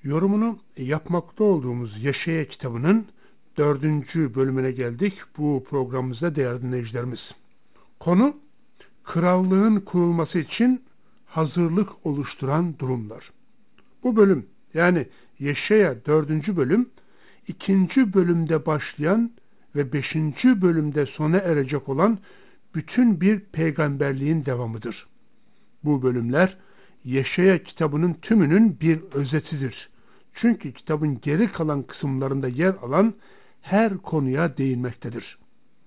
Yorumunu yapmakta olduğumuz Yeşaya kitabının 4. bölümüne geldik bu programımızda değerli dinleyicilerimiz. Konu, krallığın kurulması için hazırlık oluşturan durumlar. Bu bölüm, yani Yeşaya 4. bölüm, 2. bölümde başlayan ve 5. bölümde sona erecek olan bütün bir peygamberliğin devamıdır. Bu bölümler Yeşaya kitabının tümünün bir özetidir. Çünkü kitabın geri kalan kısımlarında yer alan her konuya değinmektedir.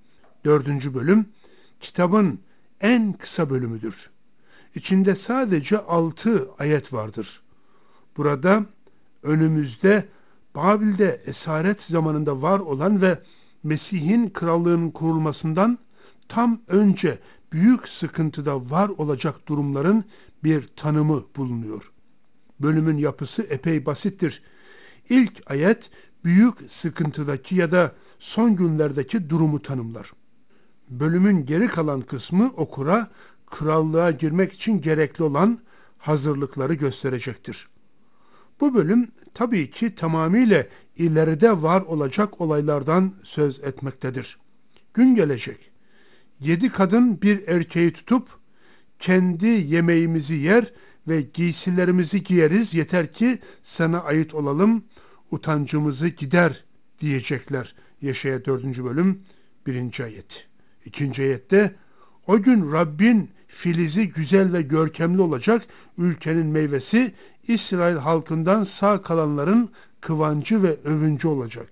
4. bölüm kitabın en kısa bölümüdür. İçinde sadece 6 ayet vardır. Burada önümüzde Babil'de esaret zamanında var olan ve Mesih'in krallığının kurulmasından tam önce büyük sıkıntıda var olacak durumların bir tanımı bulunuyor. Bölümün yapısı epey basittir. İlk ayet büyük sıkıntıdaki ya da son günlerdeki durumu tanımlar. Bölümün geri kalan kısmı okura krallığa girmek için gerekli olan hazırlıkları gösterecektir. Bu bölüm tabii ki tamamıyla ileride var olacak olaylardan söz etmektedir. Gün gelecek. 7 kadın bir erkeği tutup kendi yemeğimizi yer ve giysilerimizi giyeriz, yeter ki sana ait olalım, utancımızı gider diyecekler. Yeşaya 4. bölüm 1. ayet. 2. ayette o gün Rabbin filizi güzel ve görkemli olacak, ülkenin meyvesi İsrail halkından sağ kalanların kıvancı ve övüncü olacak.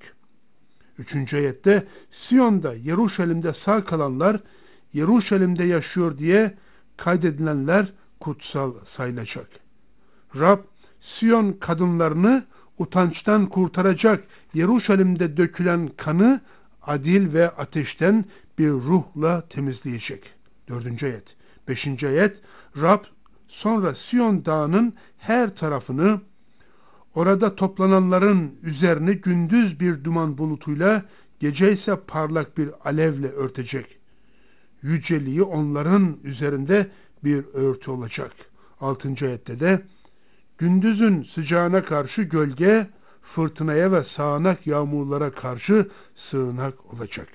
3. ayette Siyon'da, Yeruşalim'de sağ kalanlar, Yeruşalim'de yaşıyor diye kaydedilenler kutsal sayılacak. Rab, Siyon kadınlarını utançtan kurtaracak, Yeruşalim'de dökülen kanı adil ve ateşten bir ruhla temizleyecek. 4. ayet. 5. ayet, Rab sonra Siyon dağının her tarafını, orada toplananların üzerine gündüz bir duman bulutuyla, gece ise parlak bir alevle örtecek. Yüceliği onların üzerinde bir örtü olacak. 6. ayette de gündüzün sıcağına karşı gölge, fırtınaya ve sağanak yağmurlara karşı sığınak olacak.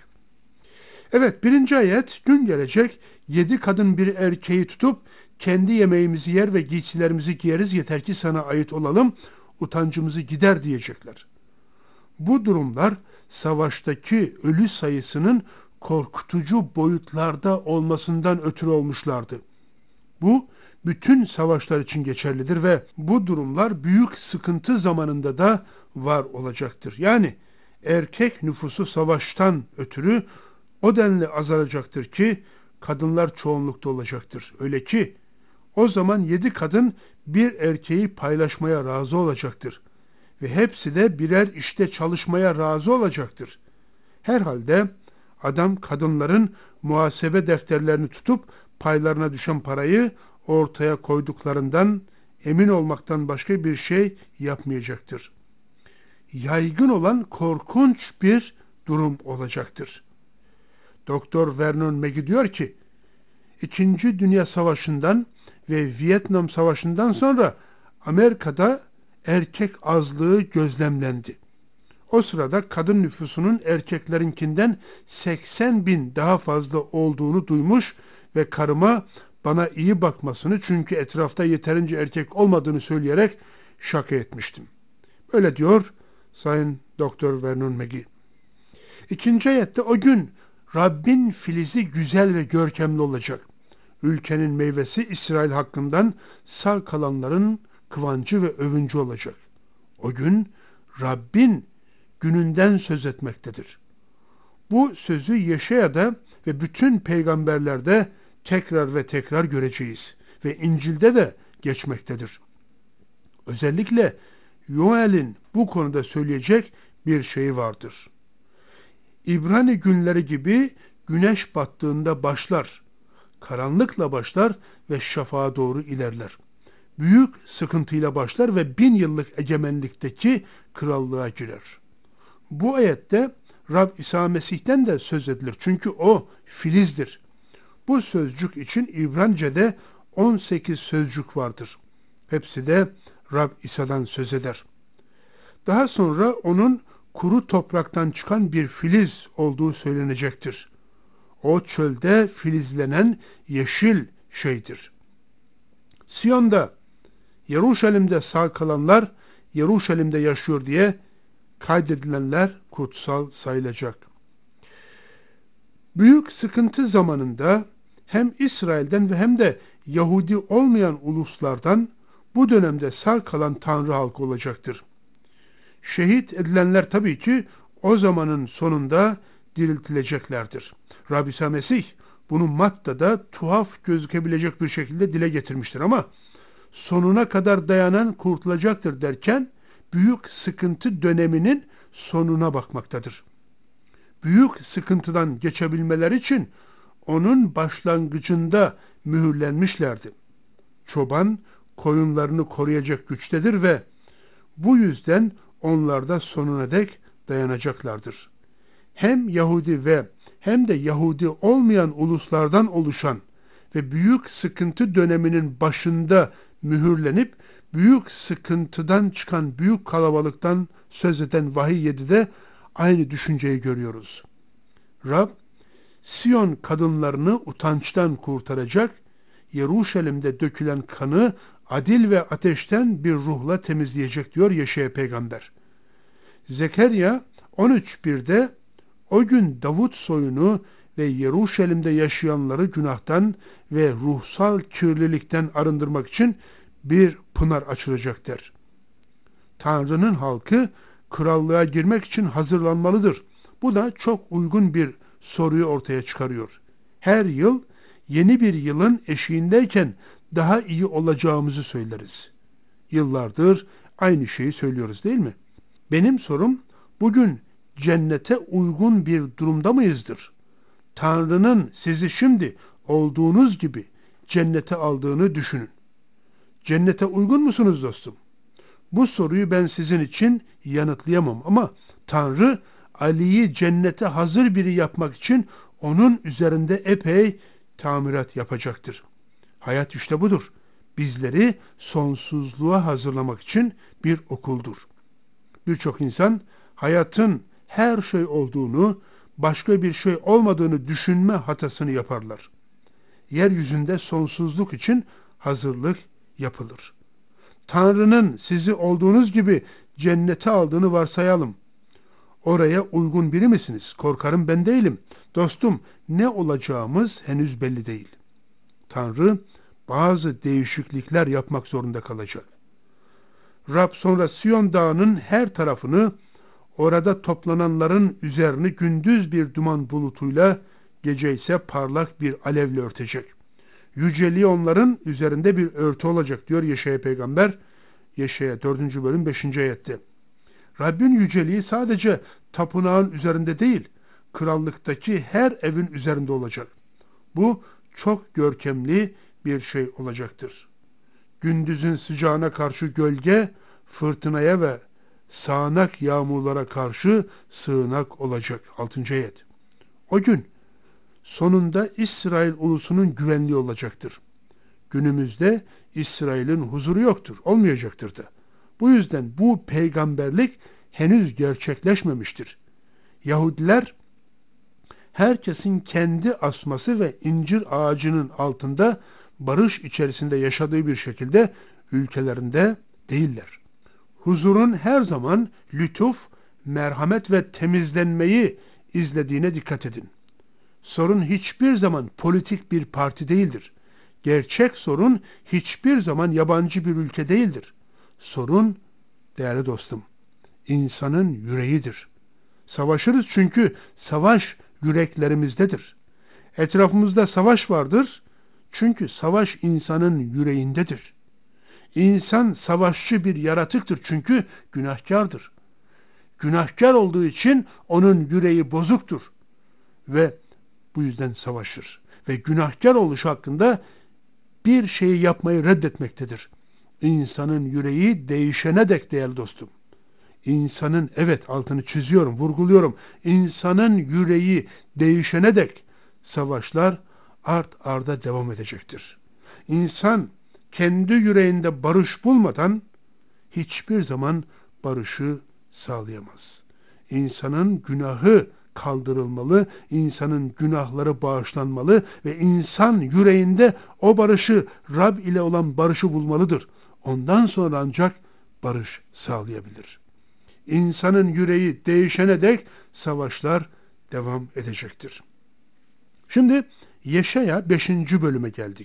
Evet, 1. ayet gün gelecek 7 kadın bir erkeği tutup kendi yemeğimizi yer ve giysilerimizi giyeriz, yeter ki sana ait olalım, utancımızı gider diyecekler. Bu durumlar savaştaki ölü sayısının korkutucu boyutlarda olmasından ötürü olmuşlardı. Bu bütün savaşlar için geçerlidir ve bu durumlar büyük sıkıntı zamanında da var olacaktır. Yani erkek nüfusu savaştan ötürü o denli azalacaktır ki kadınlar çoğunlukta olacaktır. Öyle ki o zaman 7 kadın bir erkeği paylaşmaya razı olacaktır. Ve hepsi de birer işte çalışmaya razı olacaktır. Herhalde adam kadınların muhasebe defterlerini tutup paylarına düşen parayı ortaya koyduklarından emin olmaktan başka bir şey yapmayacaktır. Yaygın olan korkunç bir durum olacaktır. Doktor Vernon McGee diyor ki, 2. Dünya Savaşı'ndan ve Vietnam Savaşı'ndan sonra Amerika'da erkek azlığı gözlemlendi. O sırada kadın nüfusunun erkeklerinkinden 80 bin daha fazla olduğunu duymuş ve karıma bana iyi bakmasını, çünkü etrafta yeterince erkek olmadığını söyleyerek şaka etmiştim. Böyle diyor Sayın Doktor Vernon McGee. 2. ayette o gün Rabbin filizi güzel ve görkemli olacak. Ülkenin meyvesi İsrail hakkından sağ kalanların kıvancı ve övüncü olacak. O gün Rabbin gününden söz etmektedir. Bu sözü Yeşaya'da ve bütün peygamberlerde tekrar ve tekrar göreceğiz ve İncil'de de geçmektedir. Özellikle Yoel'in bu konuda söyleyecek bir şeyi vardır. İbrani günleri gibi güneş battığında başlar, karanlıkla başlar ve şafağa doğru ilerler. Büyük sıkıntıyla başlar ve 1000 yıllık egemenlikteki krallığa girer. Bu ayette Rab İsa Mesih'ten de söz edilir. Çünkü o filizdir. Bu sözcük için İbranice'de 18 sözcük vardır. Hepsi de Rab İsa'dan söz eder. Daha sonra onun kuru topraktan çıkan bir filiz olduğu söylenecektir. O çölde filizlenen yeşil şeydir. Siyon'da, Yeruşalim'de sağ kalanlar Yeruşalim'de yaşıyor diye kaydedilenler kutsal sayılacak. Büyük sıkıntı zamanında hem İsrail'den ve hem de Yahudi olmayan uluslardan bu dönemde sağ kalan Tanrı halkı olacaktır. Şehit edilenler tabii ki o zamanın sonunda diriltileceklerdir. Rabbi İsa Mesih bunu Matta'da tuhaf gözükebilecek bir şekilde dile getirmiştir ama sonuna kadar dayanan kurtulacaktır derken büyük sıkıntı döneminin sonuna bakmaktadır. Büyük sıkıntıdan geçebilmeleri için onun başlangıcında mühürlenmişlerdi. Çoban koyunlarını koruyacak güçtedir ve bu yüzden onlar da sonuna dek dayanacaklardır. Hem Yahudi ve hem de Yahudi olmayan uluslardan oluşan ve büyük sıkıntı döneminin başında mühürlenip büyük sıkıntıdan çıkan büyük kalabalıktan söz eden Vahiy 7'de aynı düşünceyi görüyoruz. Rab, Siyon kadınlarını utançtan kurtaracak, Yeruşalim'de dökülen kanı adil ve ateşten bir ruhla temizleyecek diyor Yeşaya peygamber. Zekeriya 13.1'de o gün Davut soyunu ve Yeruşalim'de yaşayanları günahtan ve ruhsal kirlilikten arındırmak için bir pınar açılacak der. Tanrı'nın halkı krallığa girmek için hazırlanmalıdır. Bu da çok uygun bir soruyu ortaya çıkarıyor. Her yıl yeni bir yılın eşiğindeyken daha iyi olacağımızı söyleriz. Yıllardır aynı şeyi söylüyoruz değil mi? Benim sorum bugün cennete uygun bir durumda mıyızdır? Tanrı'nın sizi şimdi olduğunuz gibi cennete aldığını düşünün. Cennete uygun musunuz dostum? Bu soruyu ben sizin için yanıtlayamam ama Tanrı Ali'yi cennete hazır biri yapmak için onun üzerinde epey tamirat yapacaktır. Hayat işte budur. Bizleri sonsuzluğa hazırlamak için bir okuldur. Birçok insan hayatın her şey olduğunu, başka bir şey olmadığını düşünme hatasını yaparlar. Yeryüzünde sonsuzluk için hazırlık yapılır. Tanrı'nın sizi olduğunuz gibi cennete aldığını varsayalım. Oraya uygun biri misiniz? Korkarım ben değilim. Dostum, ne olacağımız henüz belli değil. Tanrı bazı değişiklikler yapmak zorunda kalacak. Rab sonra Siyon Dağı'nın her tarafını, orada toplananların üzerini gündüz bir duman bulutuyla, gece ise parlak bir alevle örtecek. Yüceliği onların üzerinde bir örtü olacak diyor Yeşaya peygamber. Yeşaya 4. bölüm 5. ayette. Rabbin yüceliği sadece tapınağın üzerinde değil, krallıktaki her evin üzerinde olacak. Bu çok görkemli bir şey olacaktır. Gündüzün sıcağına karşı gölge, fırtınaya ve sağanak yağmurlara karşı sığınak olacak. 6. ayet. O gün sonunda İsrail ulusunun güvenliği olacaktır. Günümüzde İsrail'in huzuru yoktur, olmayacaktır da. Bu yüzden bu peygamberlik henüz gerçekleşmemiştir. Yahudiler herkesin kendi asması ve incir ağacının altında barış içerisinde yaşadığı bir şekilde ülkelerinde değiller. Huzurun her zaman lütuf, merhamet ve temizlenmeyi izlediğine dikkat edin. Sorun hiçbir zaman politik bir parti değildir. Gerçek sorun hiçbir zaman yabancı bir ülke değildir. Sorun, değerli dostum, insanın yüreğidir. Savaşırız çünkü savaş yüreklerimizdedir. Etrafımızda savaş vardır çünkü savaş insanın yüreğindedir. İnsan savaşçı bir yaratıktır çünkü günahkardır. Günahkar olduğu için onun yüreği bozuktur ve bu yüzden savaşır. Ve günahkar oluş hakkında bir şeyi yapmayı reddetmektedir. İnsanın yüreği değişene dek değerli dostum. İnsanın, evet altını çiziyorum, vurguluyorum. İnsanın yüreği değişene dek savaşlar art arda devam edecektir. İnsan kendi yüreğinde barış bulmadan hiçbir zaman barışı sağlayamaz. İnsanın günahı kaldırılmalı, insanın günahları bağışlanmalı ve insan yüreğinde o barışı, Rab ile olan barışı bulmalıdır. Ondan sonra ancak barış sağlayabilir. İnsanın yüreği değişene dek savaşlar devam edecektir. Şimdi Yeşaya 5. bölüme geldik.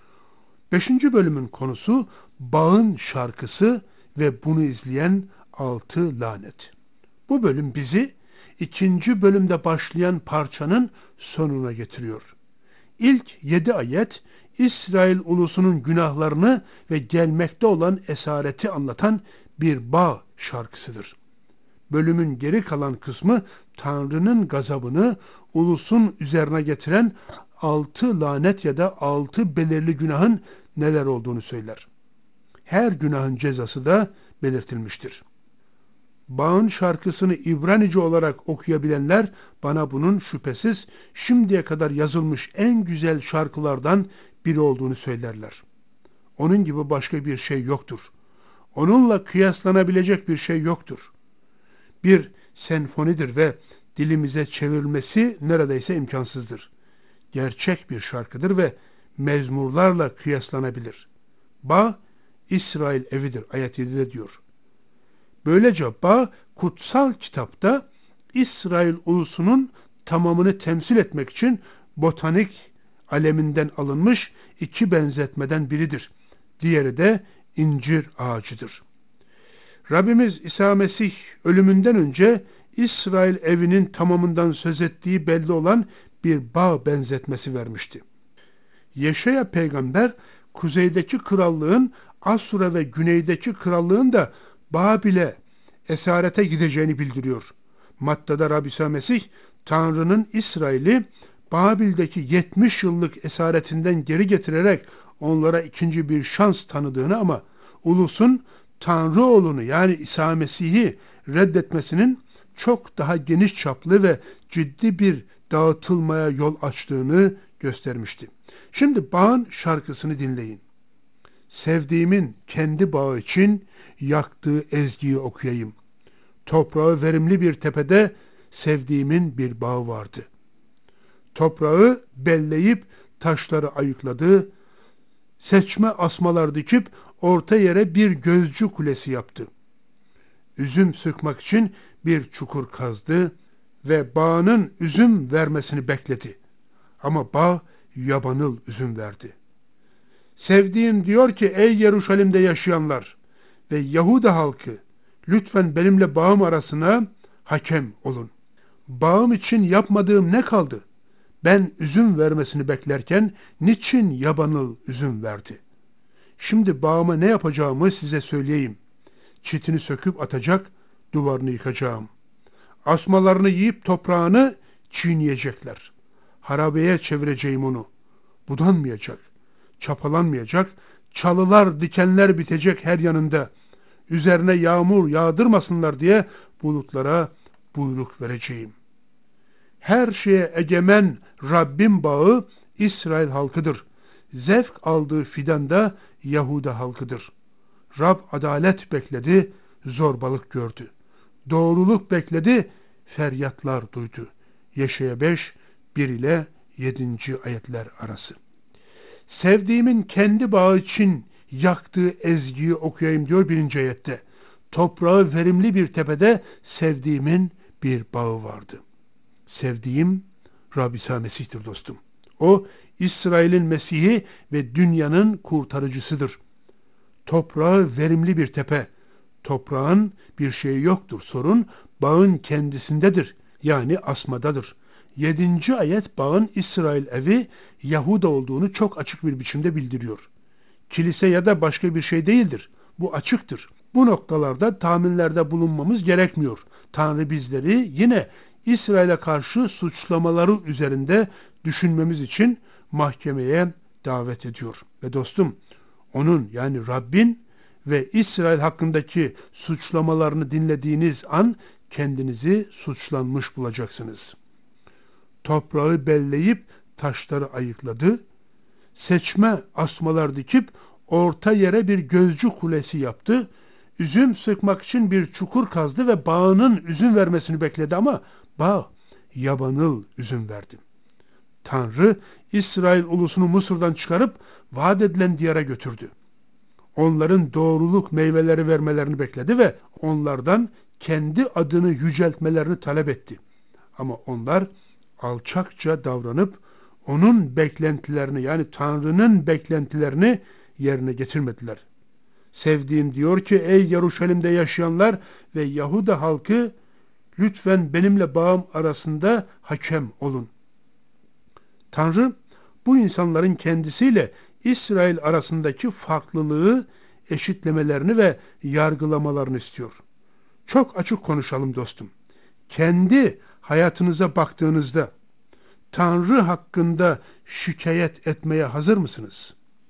5. bölümün konusu bağın şarkısı ve bunu izleyen 6 lanet. Bu bölüm bizi 2. bölümde başlayan parçanın sonuna getiriyor. İlk 7 ayet İsrail ulusunun günahlarını ve gelmekte olan esareti anlatan bir bağ şarkısıdır. Bölümün geri kalan kısmı Tanrı'nın gazabını ulusun üzerine getiren 6 lanet ya da 6 belirli günahın neler olduğunu söyler. Her günahın cezası da belirtilmiştir. Bağın şarkısını İbranice olarak okuyabilenler bana bunun şüphesiz şimdiye kadar yazılmış en güzel şarkılardan biri olduğunu söylerler. Onun gibi başka bir şey yoktur. Onunla kıyaslanabilecek bir şey yoktur. Bir senfonidir ve dilimize çevrilmesi neredeyse imkansızdır. Gerçek bir şarkıdır ve mezmurlarla kıyaslanabilir. Bağ, İsrail evidir ayet 7'de diyor. Böylece bağ kutsal kitapta İsrail ulusunun tamamını temsil etmek için botanik aleminden alınmış 2 benzetmeden biridir. Diğeri de incir ağacıdır. Rabbimiz İsa Mesih ölümünden önce İsrail evinin tamamından söz ettiği belli olan bir bağ benzetmesi vermişti. Yeşaya peygamber kuzeydeki krallığın Asura ve güneydeki krallığın da Babil'e esarete gideceğini bildiriyor. Matta'da Rabbi İsa Mesih Tanrı'nın İsrail'i Babil'deki 70 yıllık esaretinden geri getirerek onlara ikinci bir şans tanıdığını ama ulusun Tanrı oğlunu yani İsa Mesih'i reddetmesinin çok daha geniş çaplı ve ciddi bir dağıtılmaya yol açtığını göstermişti. Şimdi bağın şarkısını dinleyin. Sevdiğimin kendi bağı için yaktığı ezgiyi okuyayım. Toprağı verimli bir tepede sevdiğimin bir bağı vardı. Toprağı belleyip taşları ayıkladı. Seçme asmalar dikip orta yere bir gözcü kulesi yaptı. Üzüm sıkmak için bir çukur kazdı ve bağının üzüm vermesini bekledi. Ama bağ yabanıl üzüm verdi. Sevdiğim diyor ki ey Yeruşalim'de yaşayanlar ve Yahuda halkı lütfen benimle bağım arasına hakem olun. Bağım için yapmadığım ne kaldı? Ben üzüm vermesini beklerken niçin yabanıl üzüm verdi? Şimdi bağıma ne yapacağımı size söyleyeyim. Çitini söküp atacak, duvarını yıkacağım. Asmalarını yiyip toprağını çiğneyecekler. Harabeye çevireceğim onu. Budanmayacak, çapalanmayacak, çalılar, dikenler bitecek her yanında. Üzerine yağmur yağdırmasınlar diye bulutlara buyruk vereceğim. Her şeye egemen Rabbim bağı İsrail halkıdır. Zevk aldığı fidan da Yahuda halkıdır. Rab adalet bekledi, zorbalık gördü. Doğruluk bekledi, feryatlar duydu. Yeşaya 5, 1 ile 7. ayetler arası. Sevdiğimin kendi bağı için yaktığı ezgiyi okuyayım diyor 1. ayette. Toprağı verimli bir tepede sevdiğimin bir bağı vardı. Sevdiğim Rabbi İsa Mesih'tir dostum. O İsrail'in Mesih'i ve dünyanın kurtarıcısıdır. Toprağı verimli bir tepe. Toprağın bir şeyi yoktur. Sorun bağın kendisindedir. Yani asmadadır. 7. ayet bağın İsrail evi Yahuda olduğunu çok açık bir biçimde bildiriyor. Kilise ya da başka bir şey değildir. Bu açıktır. Bu noktalarda tahminlerde bulunmamız gerekmiyor. Tanrı bizleri yine İsrail'e karşı suçlamaları üzerinde düşünmemiz için mahkemeye davet ediyor. Ve dostum, onun yani Rabbin ve İsrail hakkındaki suçlamalarını dinlediğiniz an kendinizi suçlanmış bulacaksınız. Toprağı belleyip taşları ayıkladı. Seçme asmalar dikip orta yere bir gözcü kulesi yaptı. üzüm sıkmak için bir çukur kazdı ve bağının üzüm vermesini bekledi ama bağ yabanıl üzüm verdi. Tanrı İsrail ulusunu Mısır'dan çıkarıp vaat edilen diyara götürdü. Onların doğruluk meyveleri vermelerini bekledi ve onlardan kendi adını yüceltmelerini talep etti. Ama onlar alçakça davranıp onun beklentilerini, yani Tanrı'nın beklentilerini yerine getirmediler. Sevdiğim diyor ki, ey Yeruşalim'de yaşayanlar ve Yahuda halkı, lütfen benimle bağım arasında hakem olun. Tanrı bu insanların kendisiyle İsrail arasındaki farklılığı eşitlemelerini ve yargılamalarını istiyor. Çok açık konuşalım dostum. Kendi hayatınıza baktığınızda Tanrı hakkında şikayet etmeye hazır mısınız?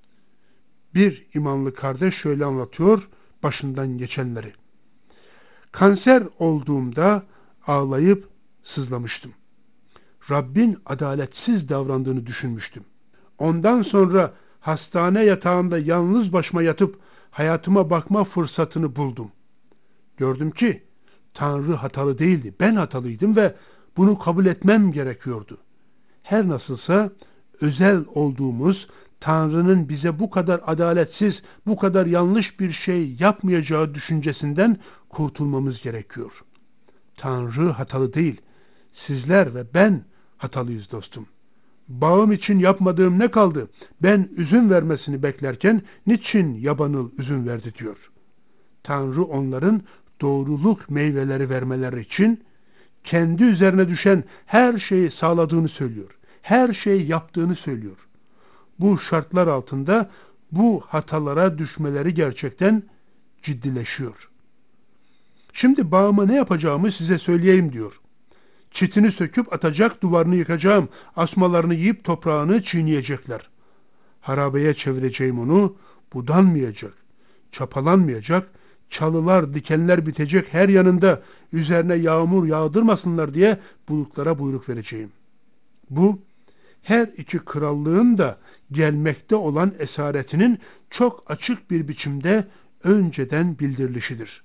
Bir imanlı kardeş şöyle anlatıyor başından geçenleri. Kanser olduğumda ağlayıp sızlamıştım. Rabbin adaletsiz davrandığını düşünmüştüm. Ondan sonra hastane yatağında yalnız başıma yatıp hayatıma bakma fırsatını buldum. Gördüm ki Tanrı hatalı değildi, ben hatalıydım ve bunu kabul etmem gerekiyordu. Her nasılsa özel olduğumuz Tanrı'nın bize bu kadar adaletsiz, bu kadar yanlış bir şey yapmayacağı düşüncesinden kurtulmamız gerekiyor. Tanrı hatalı değil, sizler ve ben hatalıyız dostum. Bağım için yapmadığım ne kaldı? Ben üzüm vermesini beklerken niçin yabanıl üzüm verdi diyor. Tanrı onların doğruluk meyveleri vermeleri için kendi üzerine düşen her şeyi sağladığını söylüyor. Her şeyi yaptığını söylüyor. Bu şartlar altında bu hatalara düşmeleri gerçekten ciddileşiyor. Şimdi bağıma ne yapacağımı size söyleyeyim diyor. Çitini söküp atacak, duvarını yıkacağım, asmalarını yiyip toprağını çiğneyecekler. Harabeye çevireceğim onu, budanmayacak, çapalanmayacak, çalılar, dikenler bitecek her yanında, üzerine yağmur yağdırmasınlar diye bulutlara buyruk vereceğim. Bu, her iki krallığın da gelmekte olan esaretinin çok açık bir biçimde önceden bildirilişidir.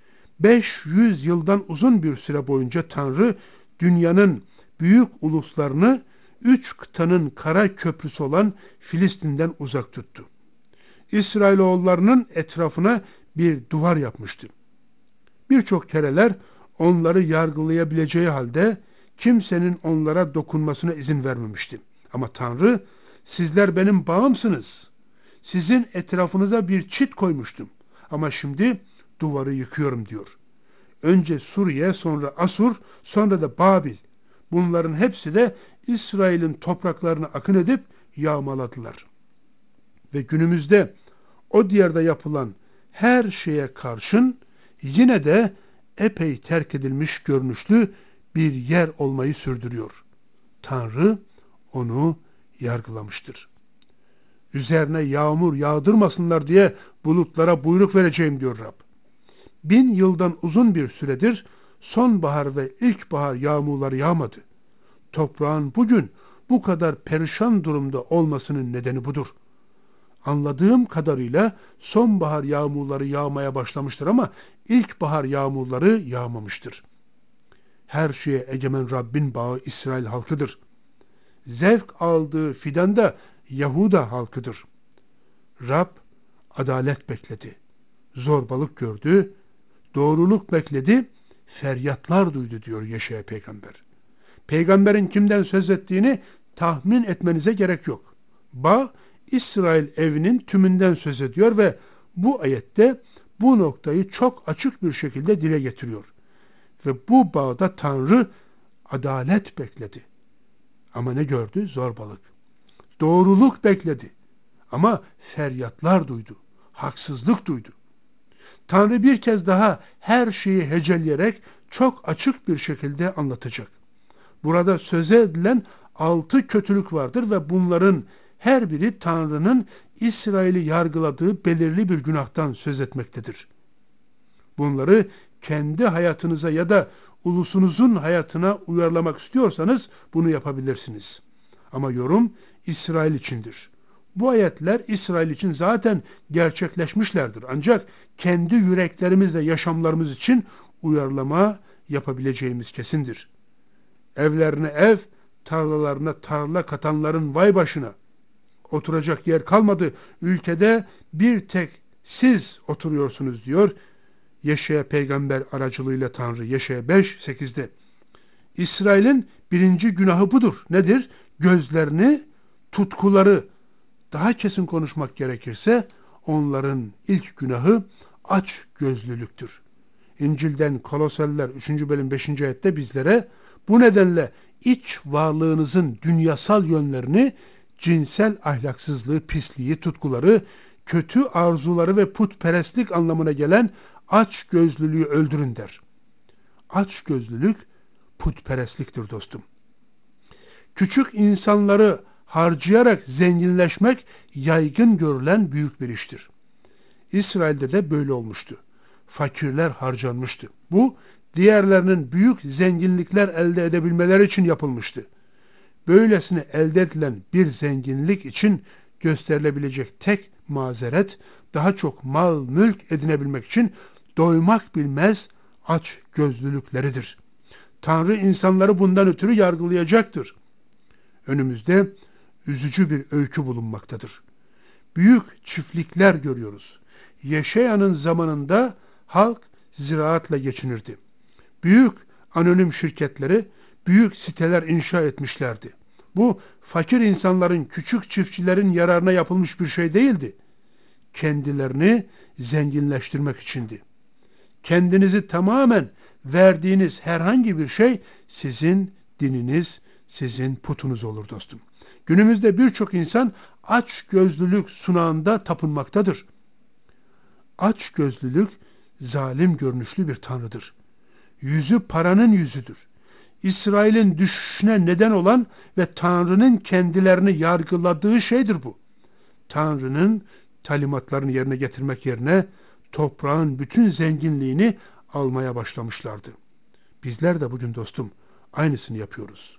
500 yıldan uzun bir süre boyunca Tanrı, dünyanın büyük uluslarını 3 kıtanın kara köprüsü olan Filistin'den uzak tuttu. İsrailoğullarının etrafına bir duvar yapmıştı. Birçok kereler onları yargılayabileceği halde kimsenin onlara dokunmasına izin vermemişti. Ama Tanrı, sizler benim bağımsınız. Sizin etrafınıza bir çit koymuştum. Ama şimdi duvarı yıkıyorum diyor. Önce Suriye, sonra Asur, sonra da Babil. Bunların hepsi de İsrail'in topraklarına akın edip yağmaladılar. Ve günümüzde o diyarda yapılan her şeye karşın yine de epey terk edilmiş görünüşlü bir yer olmayı sürdürüyor. Tanrı onu yargılamıştır. Üzerine yağmur yağdırmasınlar diye bulutlara buyruk vereceğim diyor Rab. 1000 yıldan uzun bir süredir sonbahar ve ilkbahar yağmurları yağmadı. Toprağın bugün bu kadar perişan durumda olmasının nedeni budur. Anladığım kadarıyla sonbahar yağmurları yağmaya başlamıştır ama ilkbahar yağmurları yağmamıştır. Her şeye egemen Rabbin bağı İsrail halkıdır. Zevk aldığı fidan da Yahuda halkıdır. Rab adalet bekledi, zorbalık gördü, doğruluk bekledi, feryatlar duydu diyor Yeşaya peygamber. Peygamberin kimden söz ettiğini tahmin etmenize gerek yok. Bağ, İsrail evinin tümünden söz ediyor ve bu ayette bu noktayı çok açık bir şekilde dile getiriyor. Ve bu bağda Tanrı adalet bekledi. Ama ne gördü? Zorbalık. Doğruluk bekledi. Ama feryatlar duydu. Haksızlık duydu. Tanrı bir kez daha her şeyi hecelleyerek çok açık bir şekilde anlatacak. Burada söze edilen 6 kötülük vardır ve bunların her biri Tanrı'nın İsrail'i yargıladığı belirli bir günahtan söz etmektedir. Bunları kendi hayatınıza ya da ulusunuzun hayatına uyarlamak istiyorsanız bunu yapabilirsiniz. Ama yorum İsrail içindir. Bu ayetler İsrail için zaten gerçekleşmişlerdir. Ancak kendi yüreklerimizle yaşamlarımız için uyarlama yapabileceğimiz kesindir. Evlerine ev, tarlalarına tarla katanların vay başına. Oturacak yer kalmadı. Ülkede bir tek siz oturuyorsunuz diyor Yeşaya peygamber aracılığıyla Tanrı. Yeşaya 5:8'de. İsrail'in birinci günahı budur. Nedir? Gözlerini, tutkuları, daha kesin konuşmak gerekirse onların ilk günahı aç gözlülüktür. İncil'den Koloseller 3. bölüm 5. ayette bizlere bu nedenle iç varlığınızın dünyasal yönlerini, cinsel ahlaksızlığı, pisliği, tutkuları, kötü arzuları ve putperestlik anlamına gelen aç gözlülüğü öldürün der. Aç gözlülük putperestliktir dostum. Küçük insanları harcayarak zenginleşmek yaygın görülen büyük bir iştir. İsrail'de de böyle olmuştu. Fakirler harcanmıştı. Bu diğerlerinin büyük zenginlikler elde edebilmeleri için yapılmıştı. Böylesine elde edilen bir zenginlik için gösterilebilecek tek mazeret daha çok mal, mülk edinebilmek için doymak bilmez aç gözlülükleridir. Tanrı insanları bundan ötürü yargılayacaktır. Önümüzde üzücü bir öykü bulunmaktadır. Büyük çiftlikler görüyoruz. Yeşaya'nın zamanında halk ziraatla geçinirdi. Büyük anonim şirketleri büyük siteler inşa etmişlerdi. Bu fakir insanların, küçük çiftçilerin yararına yapılmış bir şey değildi. Kendilerini zenginleştirmek içindi. Kendinizi tamamen verdiğiniz herhangi bir şey sizin dininiz, sizin putunuz olur dostum. Günümüzde birçok insan aç gözlülük sunağında tapınmaktadır. Aç gözlülük zalim görünüşlü bir tanrıdır. Yüzü paranın yüzüdür. İsrail'in düşüşüne neden olan ve Tanrı'nın kendilerini yargıladığı şeydir bu. Tanrı'nın talimatlarını yerine getirmek yerine toprağın bütün zenginliğini almaya başlamışlardı. Bizler de bugün dostum aynısını yapıyoruz.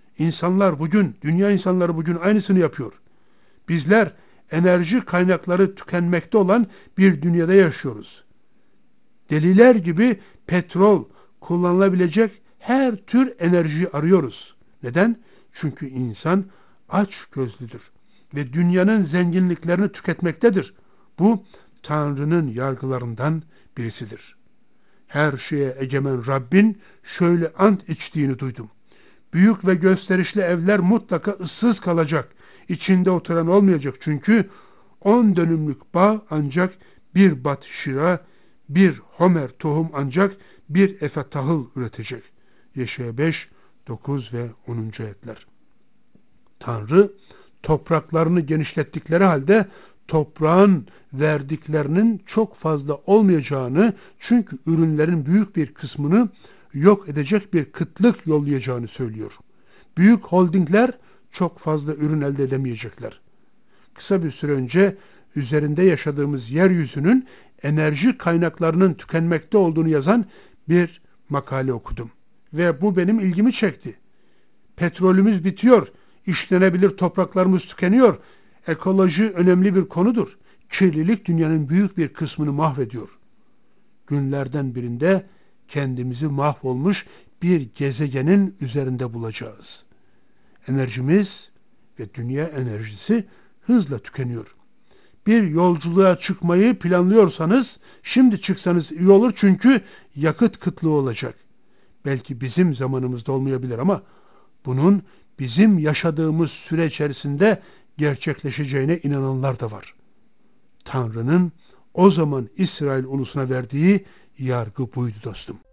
Dünya insanları bugün aynısını yapıyor. Bizler enerji kaynakları tükenmekte olan bir dünyada yaşıyoruz. Deliler gibi petrol, kullanılabilecek her tür enerjiyi arıyoruz. Neden? Çünkü insan aç gözlüdür ve dünyanın zenginliklerini tüketmektedir. Bu Tanrı'nın yargılarından birisidir. Her şeye egemen Rabbin şöyle ant içtiğini duydum. Büyük ve gösterişli evler mutlaka ıssız kalacak. İçinde oturan olmayacak çünkü 10 dönümlük bağ ancak bir bat şira, bir homer tohum ancak bir efe tahıl üretecek. Yeşaya 5, 9 ve 10. ayetler. Tanrı topraklarını genişlettikleri halde toprağın verdiklerinin çok fazla olmayacağını, çünkü ürünlerin büyük bir kısmını yok edecek bir kıtlık yollayacağını söylüyor. Büyük holdingler çok fazla ürün elde edemeyecekler. Kısa bir süre önce üzerinde yaşadığımız yeryüzünün enerji kaynaklarının tükenmekte olduğunu yazan bir makale okudum. Ve bu benim ilgimi çekti. Petrolümüz bitiyor, işlenebilir topraklarımız tükeniyor. Ekoloji önemli bir konudur. Kirlilik dünyanın büyük bir kısmını mahvediyor. Günlerden birinde kendimizi mahvolmuş bir gezegenin üzerinde bulacağız. Enerjimiz ve dünya enerjisi hızla tükeniyor. Bir yolculuğa çıkmayı planlıyorsanız şimdi çıksanız iyi olur, çünkü yakıt kıtlığı olacak. Belki bizim zamanımızda olmayabilir ama bunun bizim yaşadığımız süre içerisinde gerçekleşeceğine inananlar da var. Tanrı'nın o zaman İsrail ulusuna verdiği yargı buydu dostum.